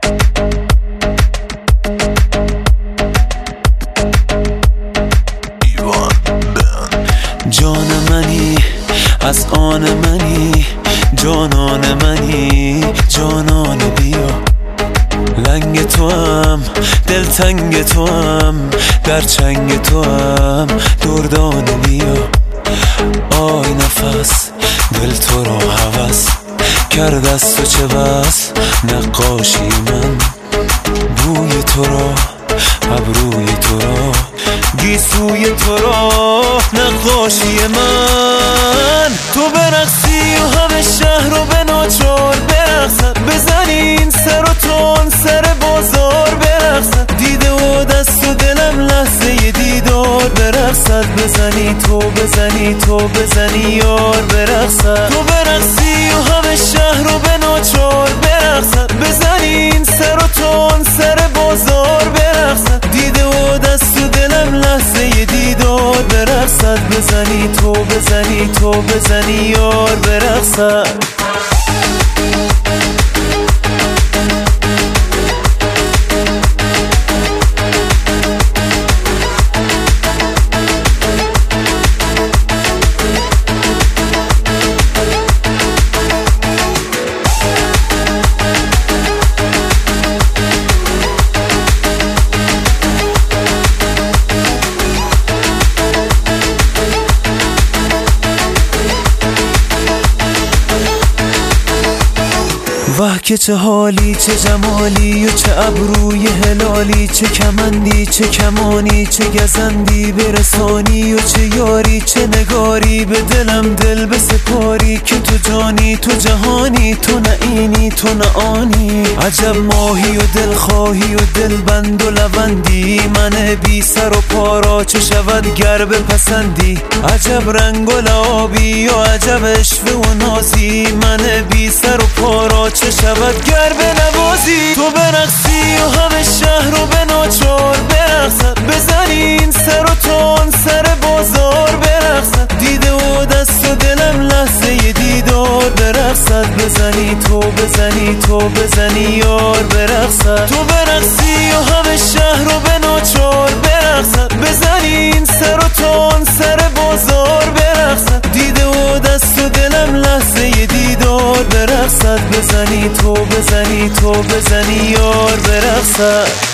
جان منی، از آن منی، جانان منی، جانان بیا. لنگ تو هم، دلتنگ تو هم، در چنگ تو هم، دردان بیا. آی نفس، دل تو را هوس کرد از تو چه بس، نقاشی من بوی تو را، ابروی تو را، گیسوی تو را، نقاشی من. تو برقصی و همه شهر رو به ناچار برقصن، بزنین سر و تون سر بازار برقصن، دیده و دست و دلم لحظه دیدار برقصد، بزنی تو بزنی تو بزنی یار برقصد. تو برقصی و همه شهر رو به ناچار برقصن، بزنین سر و تون سر بازار برقصن، دیده و دست و دلم لحظه دیدار برقصد، بزنی تو بزنی تو بزنی یار برقصد. واه که چه حالی، چه جمالی و چه ابروی هلالی، چه کمندی چه کمانی، چه گزندی برسانی و چه یاری، چه نگاری به دلم دل بسپاری، که تو جانی تو جهانی، تو نه اینی تو نه آنی. عجب ماهی و دلخواهی و دلبند و لبندی، من بی سر و پارا چه شود گر بپسندی. عجب رنگ و لعابی و عجب عشوه و نازی، من بی سر و پارا چه شود گر بنوازی. تو برقصی و همه شهر رو به ناچار برقصن، بزنین سر و تون سر بازار برقصن، دیده و دست و دلم لحظه دیدار برقصد، بزنی تو بزنی تو بزنی یار برقصد. تو برقصی و همه شهر رو به ناچار برقصن، بزنین سر و تون سر بازار برقصن، دیده و دست و دلم لحظه دیدار برقصد، بزنی تو بزنی تو بزنی یار برقصد.